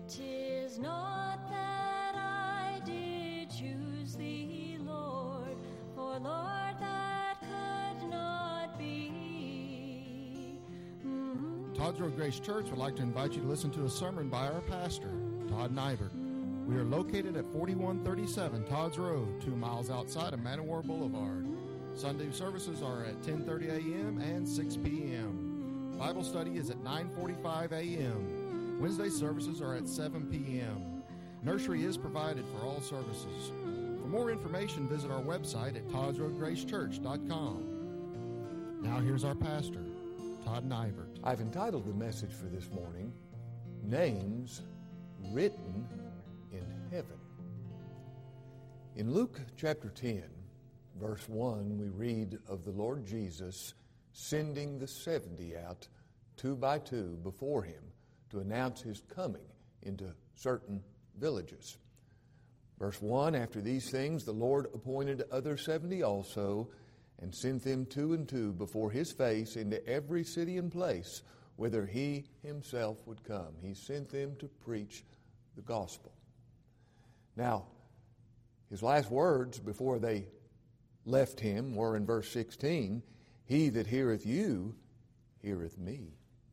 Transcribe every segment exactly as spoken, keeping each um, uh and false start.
'Tis not that I did choose thee, Lord, for Lord, that could not be. Mm-hmm. Todd's Road Grace Church would like to invite you to listen to a sermon by our pastor, Todd Nybert. We are located at forty-one thirty-seven Todd's Road, two miles outside of Man O' War Boulevard. Sunday services are at ten thirty a.m. and six p.m. Bible study is at nine forty-five a.m. Wednesday services are at seven p.m. Nursery is provided for all services. For more information, visit our website at todds road grace church dot com. Now here's our pastor, Todd Nybert. I've entitled the message for this morning, Names Written in Heaven. In Luke chapter ten, verse one, we read of the Lord Jesus sending the seventy out two by two before him to announce his coming into certain villages. Verse one, after these things the Lord appointed other seventy also, and sent them two and two before his face into every city and place whither he himself would come. He sent them to preach the gospel. Now, his last words before they left him were in verse sixteen, He that heareth you, heareth me.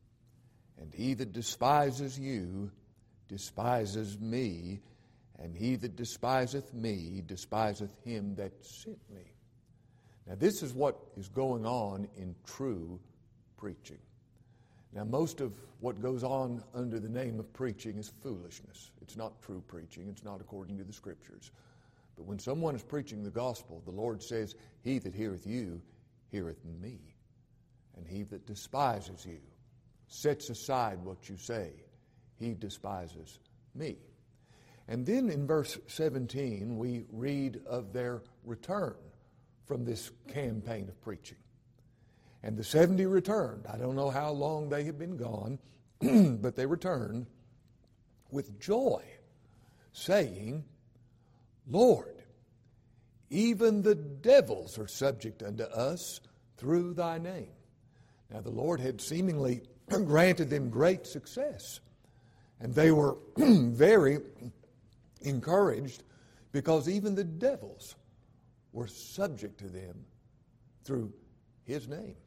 And he that despises you, despises me. And he that despiseth me, despiseth him that sent me. Now this is what is going on in true preaching. Now most of what goes on under the name of preaching is foolishness. It's not true preaching. It's not according to the Scriptures. But when someone is preaching the gospel, the Lord says, He that heareth you, heareth me. And he that despises you, sets aside what you say, he despises me. And then in verse seventeen, we read of their return from this campaign of preaching. And the seventy returned. I don't know how long they had been gone, but they returned with joy, saying, Lord, even the devils are subject unto us through thy name. Now the Lord had seemingly granted them great success, and they were very encouraged because even the devils were subject to them through his name.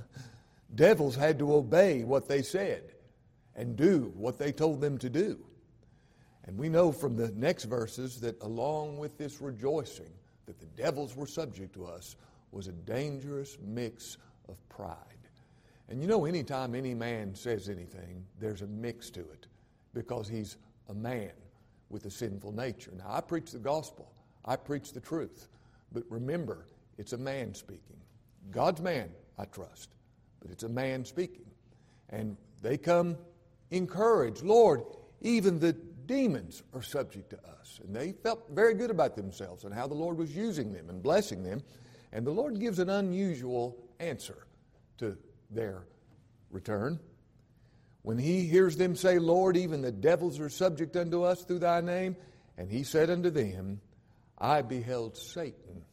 Devils had to obey what they said and do what they told them to do. And we know from the next verses that along with this rejoicing that the devils were subject to us was a dangerous mix of pride. And you know, anytime any man says anything, there's a mix to it because he's a man with a sinful nature. Now, I preach the gospel. I preach the truth. But remember, it's a man speaking. God's man, I trust, but it's a man speaking. And they come encouraged. Lord, even the demons are subject to us. And they felt very good about themselves and how the Lord was using them and blessing them. And the Lord gives an unusual answer to their return. When he hears them say, Lord, even the devils are subject unto us through thy name, and he said unto them, I beheld Satan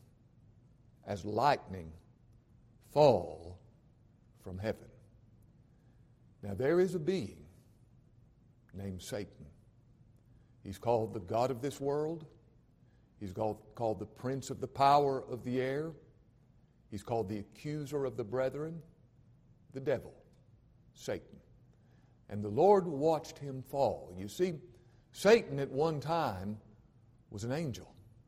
as lightning fall from heaven. Now there is a being named Satan. He's called the God of this world. He's called, called the prince of the power of the air. He's called the accuser of the brethren. The devil, Satan. And the Lord watched him fall. You see, Satan at one time was an angel.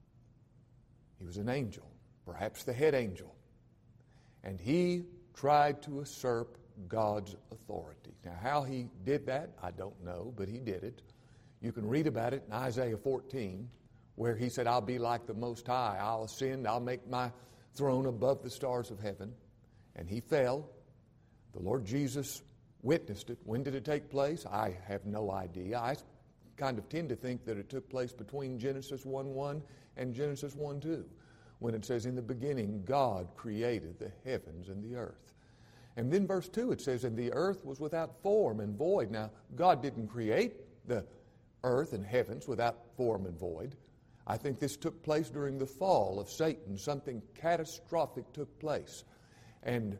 He was an angel, perhaps the head angel. And he tried to usurp God's authority. Now, how he did that, I don't know, but he did it. You can read about it in Isaiah fourteen, where he said, I'll be like the Most High. I'll ascend. I'll make my throne above the stars of heaven. And he fell. The Lord Jesus witnessed it. When did it take place? I have no idea. I kind of tend to think that it took place between Genesis one one and Genesis one two, when it says, in the beginning, God created the heavens and the earth. And then verse two, it says, and the earth was without form and void. Now, God didn't create the earth and heavens without form and void. I think this took place during the fall of Satan. Something catastrophic took place. And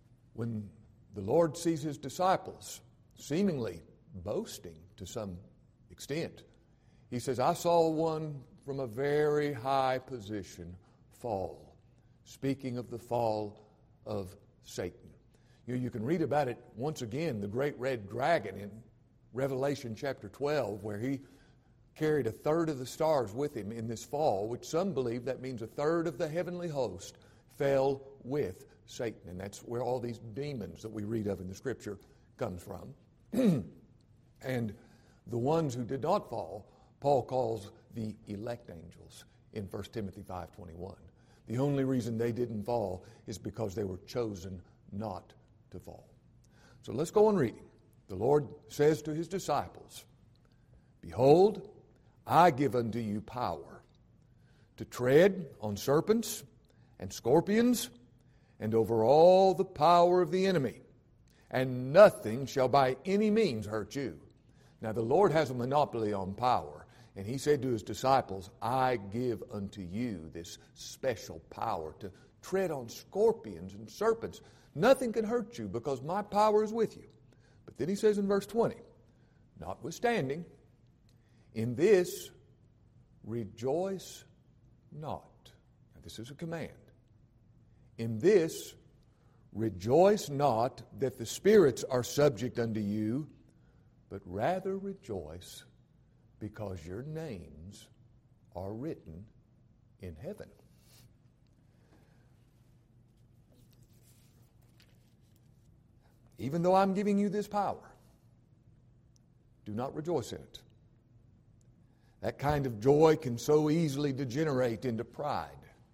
when the Lord sees his disciples seemingly boasting to some extent. He says, I saw one from a very high position fall, speaking of the fall of Satan. You know, you can read about it once again, the great red dragon in Revelation chapter twelve, where he carried a third of the stars with him in this fall, which some believe that means a third of the heavenly host fell with Satan. And that's where all these demons that we read of in the Scripture comes from. And the ones who did not fall, Paul calls the elect angels in First Timothy five twenty-one. The only reason they didn't fall is because they were chosen not to fall. So let's go on reading. The Lord says to his disciples, Behold, I give unto you power to tread on serpents and scorpions and over all the power of the enemy, and nothing shall by any means hurt you. Now the Lord has a monopoly on power, and he said to his disciples, I give unto you this special power to tread on scorpions and serpents. Nothing can hurt you because my power is with you. But then he says in verse twenty, Notwithstanding, in this rejoice not. Now this is a command. In this rejoice not that the spirits are subject unto you, but rather rejoice because your names are written in heaven. Even though I'm giving you this power, do not rejoice in it. That kind of joy can so easily degenerate into pride.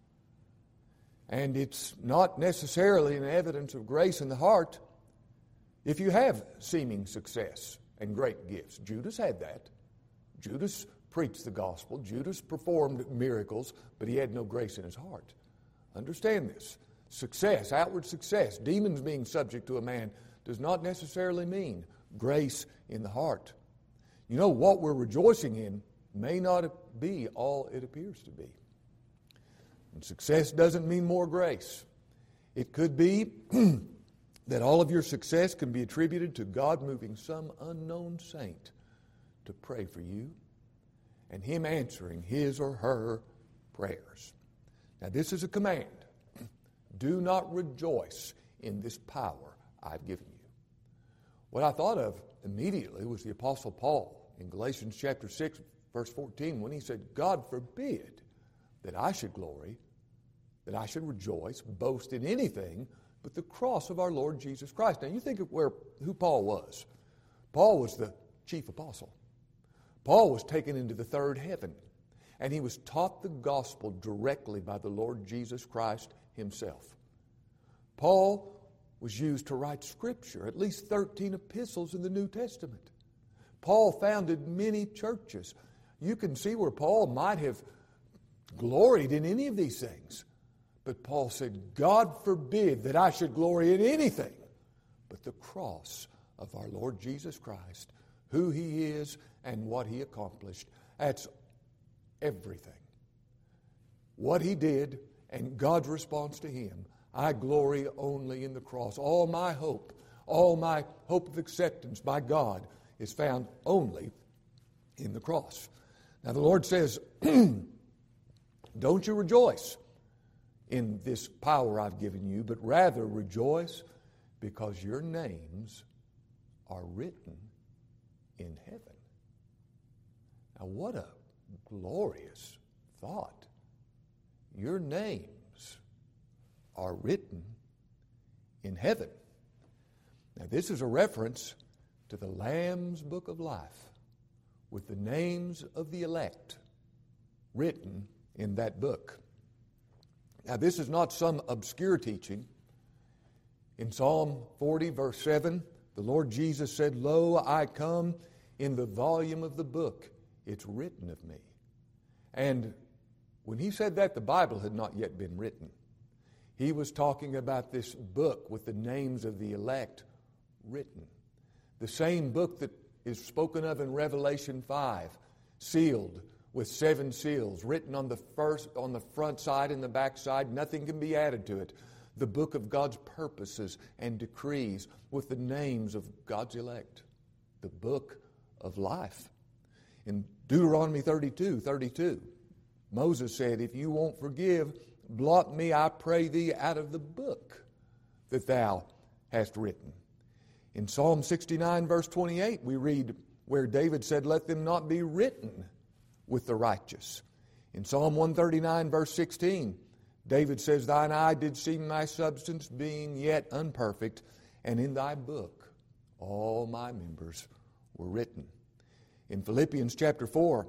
And it's not necessarily an evidence of grace in the heart if you have seeming success and great gifts. Judas had that. Judas preached the gospel. Judas performed miracles, but he had no grace in his heart. Understand this. Success, outward success, demons being subject to a man does not necessarily mean grace in the heart. You know, what we're rejoicing in may not be all it appears to be. And success doesn't mean more grace. It could be that all of your success can be attributed to God moving some unknown saint to pray for you and him answering his or her prayers. Now this is a command. Do not rejoice in this power I've given you. What I thought of immediately was the Apostle Paul in Galatians chapter six, verse fourteen, when he said, God forbid that I should glory, that I should rejoice, boast in anything but the cross of our Lord Jesus Christ. Now you think of where who Paul was. Paul was the chief apostle. Paul was taken into the third heaven, and he was taught the gospel directly by the Lord Jesus Christ himself. Paul was used to write Scripture, at least thirteen epistles in the New Testament. Paul founded many churches. You can see where Paul might have gloried in any of these things. But Paul said, God forbid that I should glory in anything but the cross of our Lord Jesus Christ, who he is and what he accomplished. That's everything. What he did and God's response to him. I glory only in the cross. All my hope, all my hope of acceptance by God is found only in the cross. Now the Lord says, don't you rejoice in this power I've given you, but rather rejoice because your names are written in heaven. Now what a glorious thought. Your names are written in heaven. Now this is a reference to the Lamb's Book of Life with the names of the elect written in that book. Now this is not some obscure teaching. In Psalm forty verse seven, the Lord Jesus said, Lo, I come in the volume of the book. It's written of me. And when he said that, the Bible had not yet been written. He was talking about this book with the names of the elect written. The same book that is spoken of in Revelation five, sealed with seven seals, written on the first, on the front side and the back side. Nothing can be added to it. The book of God's purposes and decrees with the names of God's elect. The book of life. In Deuteronomy thirty-two, thirty-two, Moses said, if you won't forgive, blot me, I pray thee, out of the book that thou hast written. In Psalm sixty-nine, verse twenty-eight, we read where David said, let them not be written with the righteous. In Psalm one thirty-nine, verse sixteen, David says, thine eye did see my substance, being yet unperfect, and in thy book all my members were written. In Philippians chapter four,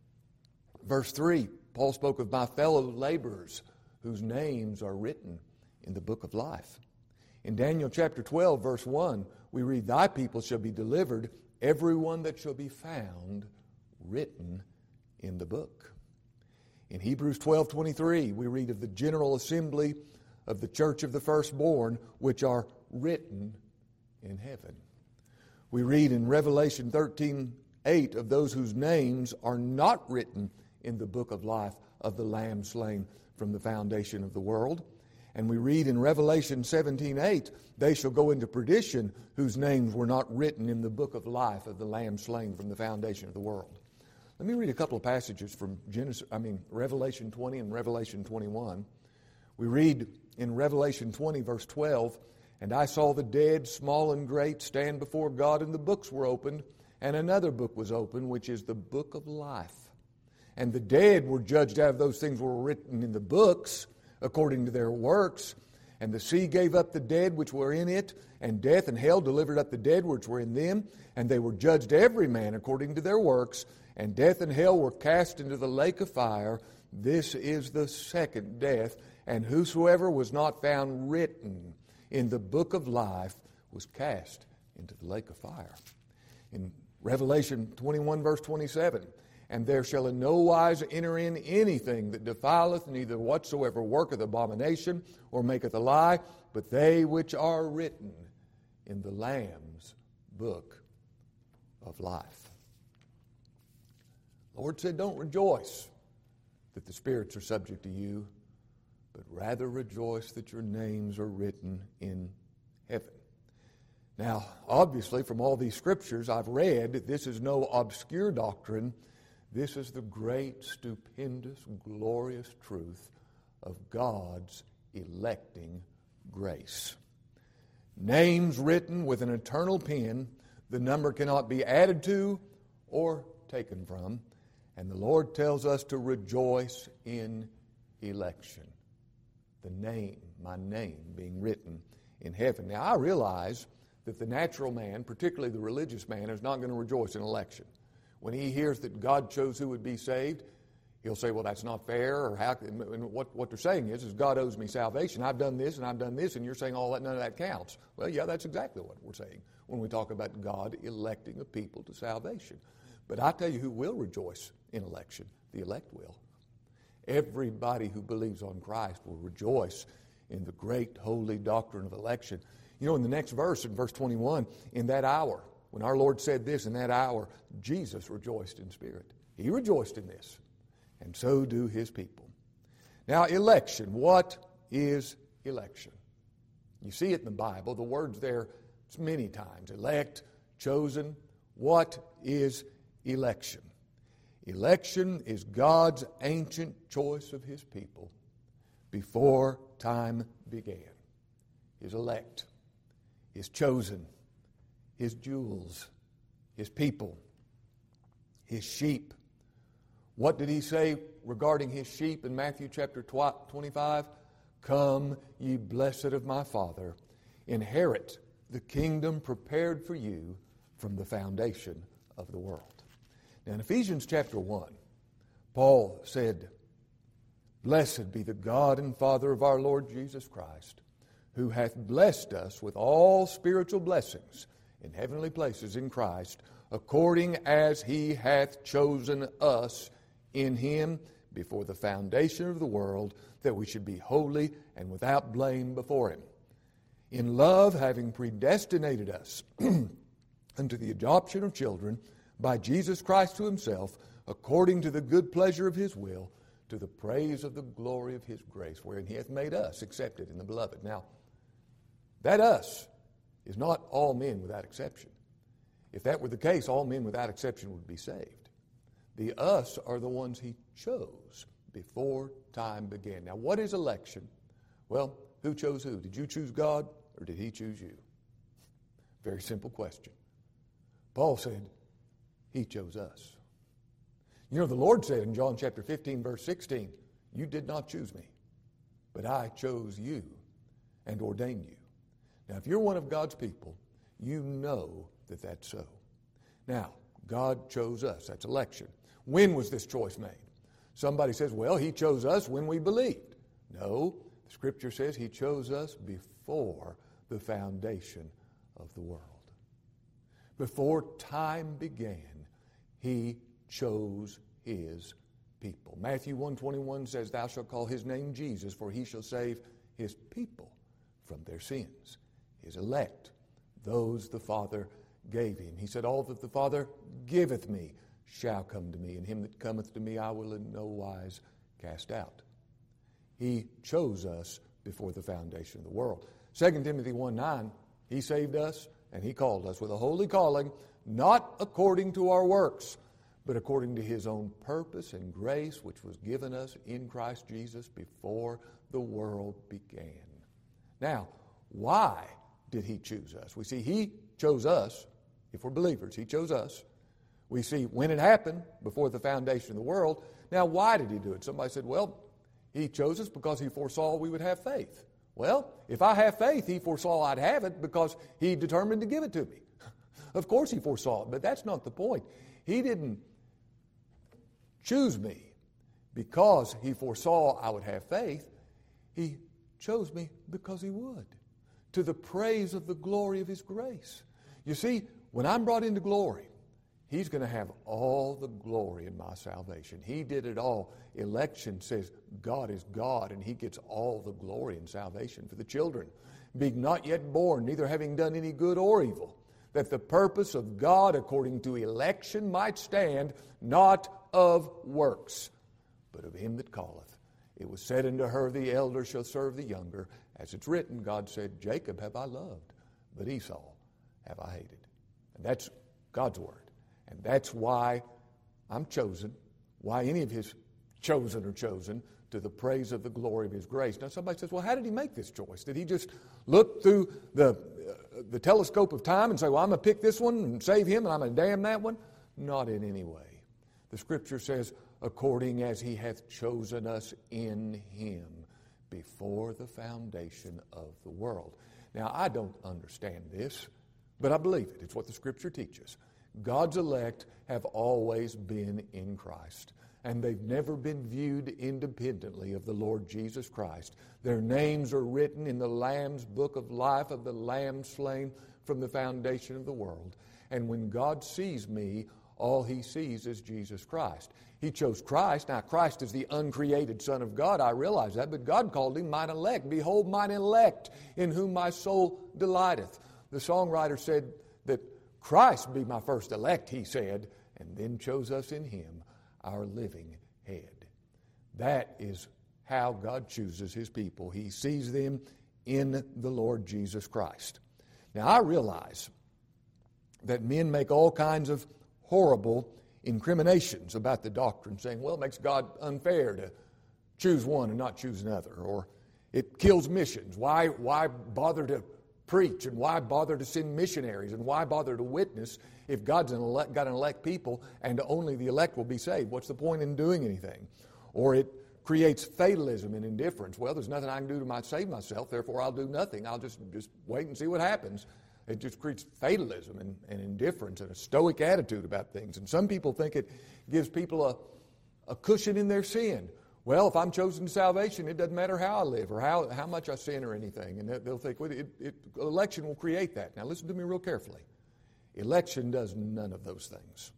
verse three, Paul spoke of my fellow laborers whose names are written in the book of life. In Daniel chapter twelve, verse one, we read, thy people shall be delivered, every one that shall be found written in the book. In Hebrews twelve, twenty-three, we read of the general assembly of the church of the firstborn, which are written in heaven. We read in Revelation thirteen, eight, of those whose names are not written in the book of life of the Lamb slain from the foundation of the world. And we read in Revelation seventeen, eight, they shall go into perdition whose names were not written in the book of life of the Lamb slain from the foundation of the world. Let me read a couple of passages from Genesis, I mean Revelation twenty and Revelation twenty-one. We read in Revelation twenty, verse twelve, and I saw the dead, small and great, stand before God, and the books were opened, and another book was opened, which is the book of life. And the dead were judged out of those things were written in the books according to their works. And the sea gave up the dead which were in it, and death and hell delivered up the dead which were in them. And they were judged every man according to their works. And death and hell were cast into the lake of fire. This is the second death. And whosoever was not found written in the book of life was cast into the lake of fire. In Revelation twenty-one, verse twenty-seven, and there shall in no wise enter in anything that defileth, neither whatsoever worketh abomination or maketh a lie, but they which are written in the Lamb's book of life. The Lord said, don't rejoice that the spirits are subject to you, but rather rejoice that your names are written in heaven. Now, obviously, from all these scriptures I've read, this is no obscure doctrine. This is the great, stupendous, glorious truth of God's electing grace. Names written with an eternal pen, the number cannot be added to or taken from. And the Lord tells us to rejoice in election. The name, my name, being written in heaven. Now, I realize that the natural man, particularly the religious man, is not going to rejoice in election. When he hears that God chose who would be saved, he'll say, well, that's not fair, or how, and what, what they're saying is, is God owes me salvation. I've done this and I've done this, and you're saying all that, none of that counts. Well, yeah, that's exactly what we're saying when we talk about God electing a people to salvation. But I tell you who will rejoice in election. The elect will. Everybody who believes on Christ will rejoice in the great holy doctrine of election. You know, in the next verse, in verse twenty-one, in that hour, when our Lord said this, in that hour, Jesus rejoiced in spirit. He rejoiced in this, and so do his people. Now, election. What is election? You see it in the Bible. The word's there many times. Elect, chosen. What is election? Election is God's ancient choice of his people before time began. His elect, his chosen, his jewels, his people, his sheep. What did he say regarding his sheep in Matthew chapter twenty-five? Come, ye blessed of my Father, inherit the kingdom prepared for you from the foundation of the world. Now in Ephesians chapter one, Paul said, blessed be the God and Father of our Lord Jesus Christ, who hath blessed us with all spiritual blessings in heavenly places in Christ, according as he hath chosen us in him before the foundation of the world, that we should be holy and without blame before him. In love, having predestinated us unto the adoption of children by Jesus Christ to himself, according to the good pleasure of his will, to the praise of the glory of his grace, wherein he hath made us accepted in the beloved. Now, that us is not all men without exception. If that were the case, all men without exception would be saved. The us are the ones he chose before time began. Now, what is election? Well, who chose who? Did you choose God or did he choose you? Very simple question. Paul said, he chose us. You know, the Lord said in John chapter fifteen, verse sixteen, you did not choose me, but I chose you and ordained you. Now, if you're one of God's people, you know that that's so. Now, God chose us. That's election. When was this choice made? Somebody says, well, he chose us when we believed. No, the Scripture says he chose us before the foundation of the world. Before time began, he chose his people. Matthew one twenty-one says, thou shalt call his name Jesus, for he shall save his people from their sins. His elect, those the Father gave him. He said, all that the Father giveth me shall come to me, and him that cometh to me I will in no wise cast out. He chose us before the foundation of the world. Second Timothy one nine, he saved us and he called us with a holy calling, not according to our works, but according to his own purpose and grace, which was given us in Christ Jesus before the world began. Now, why did he choose us? We see he chose us, if we're believers, he chose us. We see when it happened, before the foundation of the world. Now, why did he do it? Somebody said, well, he chose us because he foresaw we would have faith. Well, if I have faith, he foresaw I'd have it because he determined to give it to me. Of course he foresaw it, but that's not the point. He didn't choose me because he foresaw I would have faith. He chose me because he would, to the praise of the glory of his grace. You see, when I'm brought into glory, he's going to have all the glory in my salvation. He did it all. Election says God is God, and he gets all the glory in salvation for the children, being not yet born, neither having done any good or evil, that the purpose of God according to election might stand, not of works, but of him that calleth. It was said unto her, the elder shall serve the younger. As it's written, God said, Jacob have I loved, but Esau have I hated. And that's God's word. And that's why I'm chosen, why any of his chosen are chosen, to the praise of the glory of his grace. Now somebody says, well, how did he make this choice? Did he just look through the, uh, the telescope of time and say, well, I'm going to pick this one and save him and I'm going to damn that one? Not in any way. The Scripture says, according as he hath chosen us in him before the foundation of the world. Now, I don't understand this, but I believe it. It's what the Scripture teaches. God's elect have always been in Christ, and they've never been viewed independently of the Lord Jesus Christ. Their names are written in the Lamb's book of life of the Lamb slain from the foundation of the world. And when God sees me, all he sees is Jesus Christ. He chose Christ. Now, Christ is the uncreated Son of God. I realize that, but God called him mine elect. Behold, mine elect, in whom my soul delighteth. The songwriter said that Christ be my first elect, he said, and then chose us in him, our living head. That is how God chooses his people. He sees them in the Lord Jesus Christ. Now, I realize that men make all kinds of horrible incriminations about the doctrine, saying, well, it makes God unfair to choose one and not choose another, or it kills missions. Why, why bother to preach, and why bother to send missionaries, and why bother to witness if God's an elect, got an elect people and only the elect will be saved? What's the point in doing anything? Or it creates fatalism and indifference. Well, there's nothing I can do to my, save myself, therefore I'll do nothing. I'll just, just wait and see what happens. It just creates fatalism and, and indifference and a stoic attitude about things. And some people think it gives people a, a cushion in their sin. Well, if I'm chosen to salvation, it doesn't matter how I live or how, how much I sin or anything. And they'll think, well, it, it, election will create that. Now, listen to me real carefully. Election does none of those things.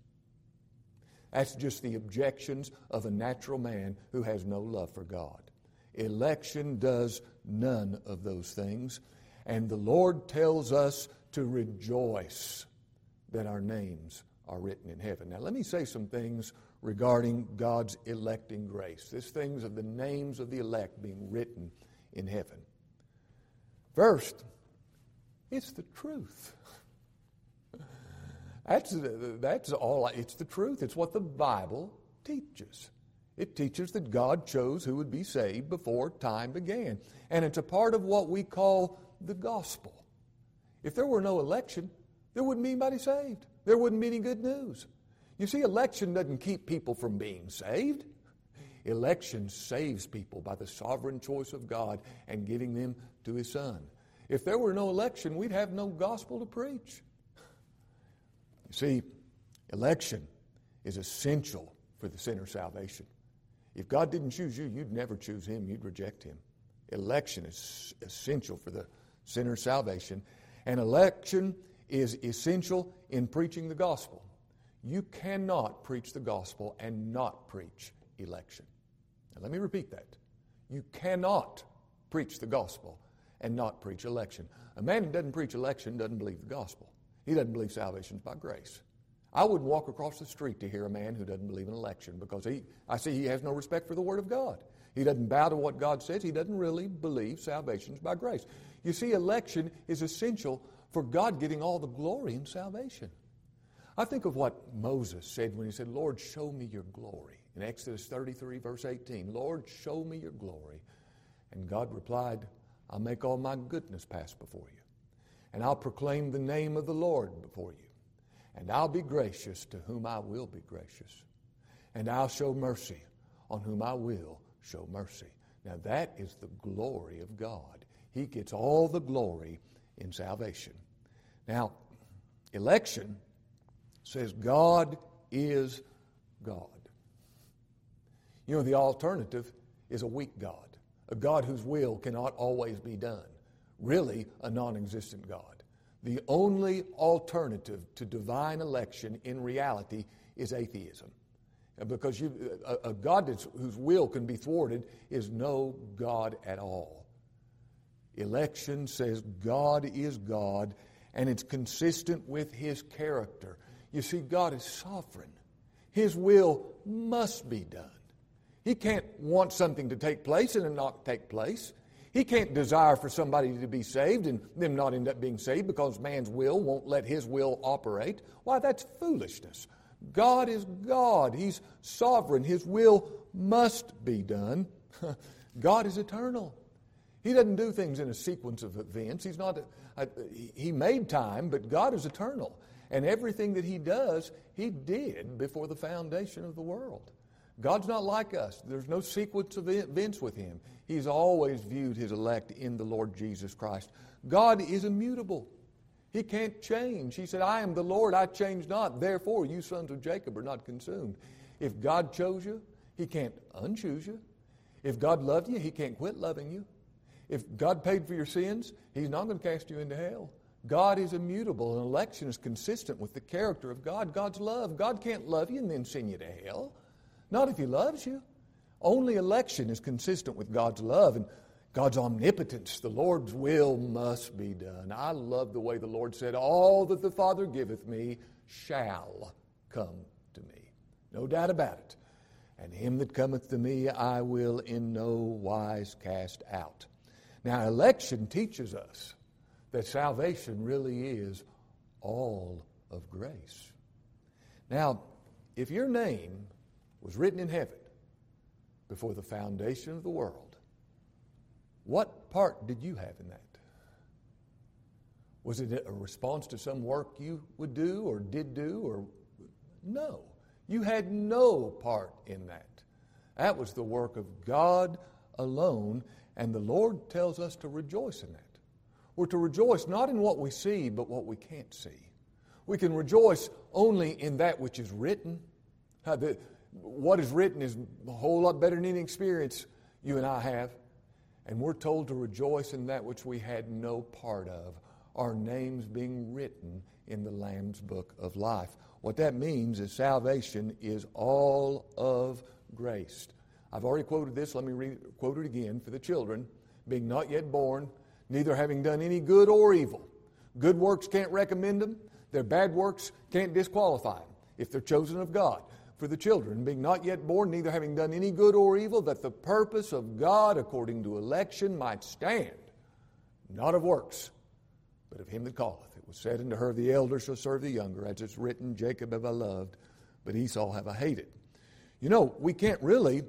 That's just the objections of a natural man who has no love for God. Election does none of those things. And the Lord tells us to rejoice that our names are written in heaven. Now, let me say some things regarding God's electing grace. These things of the names of the elect being written in heaven. First, it's the truth. That's, that's all. It's the truth. It's what the Bible teaches. It teaches that God chose who would be saved before time began. And it's a part of what we call the gospel. If there were no election, there wouldn't be anybody saved. There wouldn't be any good news. You see, election doesn't keep people from being saved. Election saves people by the sovereign choice of God and giving them to His Son. If there were no election, we'd have no gospel to preach. You see, election is essential for the sinner's salvation. If God didn't choose you, you'd never choose Him. You'd reject Him. Election is essential for the sinner's salvation. And election is essential in preaching the gospel. You cannot preach the gospel and not preach election. Now let me repeat that. You cannot preach the gospel and not preach election. A man who doesn't preach election doesn't believe the gospel. He doesn't believe salvation is by grace. I wouldn't walk across the street to hear a man who doesn't believe in election because he, I see he has no respect for the Word of God. He doesn't bow to what God says. He doesn't really believe salvation is by grace. You see, election is essential for God getting all the glory in salvation. I think of what Moses said when he said, Lord, show me your glory. In Exodus thirty-three, verse eighteen, Lord, show me your glory. And God replied, I'll make all my goodness pass before you. And I'll proclaim the name of the Lord before you. And I'll be gracious to whom I will be gracious. And I'll show mercy on whom I will show mercy. Now that is the glory of God. He gets all the glory in salvation. Now, election says God is God. You know, the alternative is a weak God, a God whose will cannot always be done, really a non-existent God. The only alternative to divine election in reality is atheism. Because you, a, a God that's, whose will can be thwarted is no God at all. Election says God is God, and it's consistent with His character. You see, God is sovereign. His will must be done. He can't want something to take place and it not take place. He can't desire for somebody to be saved and them not end up being saved because man's will won't let His will operate. Why, that's foolishness. God is God. He's sovereign. His will must be done. God is eternal. He doesn't do things in a sequence of events. He's not. A, a, he made time, but God is eternal. And everything that He does, He did before the foundation of the world. God's not like us. There's no sequence of events with Him. He's always viewed His elect in the Lord Jesus Christ. God is immutable. He can't change. He said, I am the Lord, I change not. Therefore, you sons of Jacob are not consumed. If God chose you, He can't unchoose you. If God loved you, He can't quit loving you. If God paid for your sins, He's not going to cast you into hell. God is immutable, and election is consistent with the character of God, God's love. God can't love you and then send you to hell. Not if He loves you. Only election is consistent with God's love and God's omnipotence. The Lord's will must be done. I love the way the Lord said, all that the Father giveth me shall come to me. No doubt about it. And him that cometh to me I will in no wise cast out. Now, election teaches us that salvation really is all of grace. Now, if your name was written in heaven before the foundation of the world, what part did you have in that? Was it a response to some work you would do or did do? Or no. You had no part in that. That was the work of God alone, and the Lord tells us to rejoice in that. We're to rejoice not in what we see, but what we can't see. We can rejoice only in that which is written. Uh, the, what is written is a whole lot better than any experience you and I have. And we're told to rejoice in that which we had no part of, our names being written in the Lamb's book of life. What that means is salvation is all of grace. I've already quoted this. Let me re- quote it again for the children. Being not yet born, neither having done any good or evil. Good works can't recommend them. Their bad works can't disqualify them if they're chosen of God. For the children, being not yet born, neither having done any good or evil, that the purpose of God according to election might stand, not of works, but of him that calleth. It was said unto her, the elder shall serve the younger, as it's written, Jacob have I loved, but Esau have I hated. You know, we can't really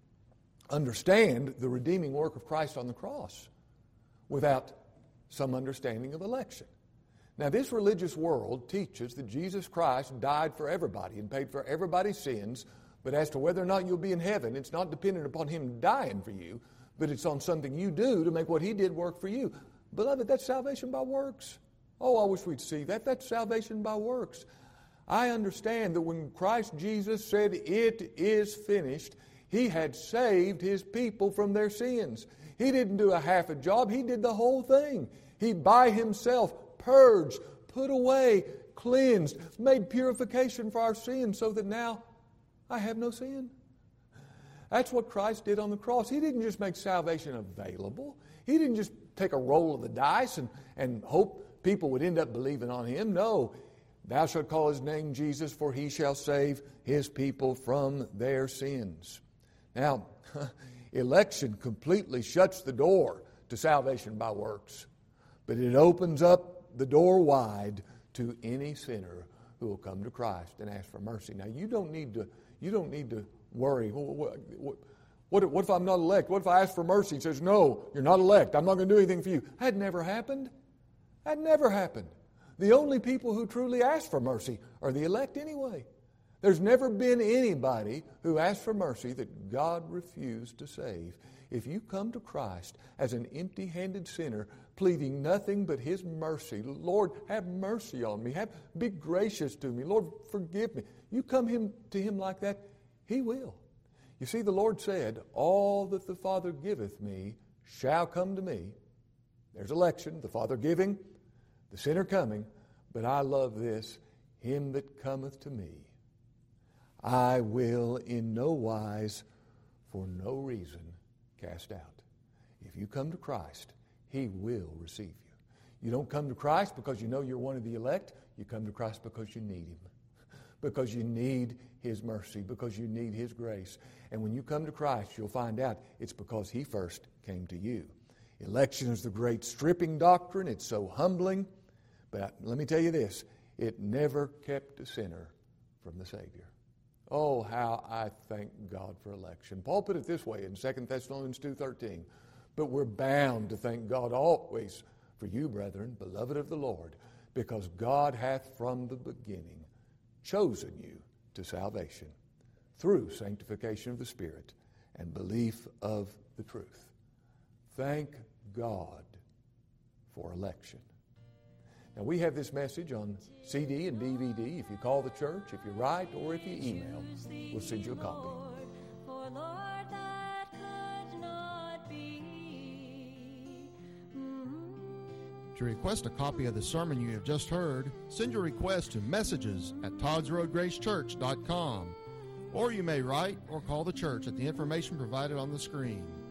understand the redeeming work of Christ on the cross without some understanding of election. Now, this religious world teaches that Jesus Christ died for everybody and paid for everybody's sins, but as to whether or not you'll be in heaven, it's not dependent upon him dying for you, but it's on something you do to make what he did work for you. Beloved, that's salvation by works. Oh, I wish we'd see that. That's salvation by works. I understand that when Christ Jesus said, it is finished, he had saved his people from their sins. He didn't do a half a job. He did the whole thing. He by himself purged, put away, cleansed, made purification for our sins so that now I have no sin. That's what Christ did on the cross. He didn't just make salvation available. He didn't just take a roll of the dice and, and hope people would end up believing on him. No, thou shalt call his name Jesus, for he shall save his people from their sins. Now, election completely shuts the door to salvation by works, but it opens up the door wide to any sinner who will come to Christ and ask for mercy. Now, you don't need to, you don't need to worry. What, what, what, what if I'm not elect? What if I ask for mercy? He says, no, you're not elect. I'm not going to do anything for you. That never happened. That never happened. The only people who truly ask for mercy are the elect anyway. There's never been anybody who asked for mercy that God refused to save. If you come to Christ as an empty-handed sinner, pleading nothing but his mercy, Lord, have mercy on me. Have, be gracious to me. Lord, forgive me. You come him, to him like that, he will. You see, the Lord said, all that the Father giveth me shall come to me. There's election, the Father giving, the sinner coming. But I love this, him that cometh to me, I will in no wise, for no reason, cast out. If you come to Christ, he will receive you. You don't come to Christ because you know you're one of the elect. You come to Christ because you need him, because you need his mercy, because you need his grace. And when you come to Christ, you'll find out it's because he first came to you. Election is the great stripping doctrine. It's so humbling. But let me tell you this, it never kept a sinner from the Savior. Oh, how I thank God for election. Paul put it this way in Second Thessalonians two thirteen. But we're bound to thank God always for you, brethren, beloved of the Lord, because God hath from the beginning chosen you to salvation through sanctification of the Spirit and belief of the truth. Thank God for election. Now, we have this message on C D and D V D. If you call the church, if you write, or if you email, we'll send you a copy. For Lord, that could not be. To request a copy of the sermon you have just heard, send your request to messages at todds road grace church dot com. Or you may write or call the church at the information provided on the screen.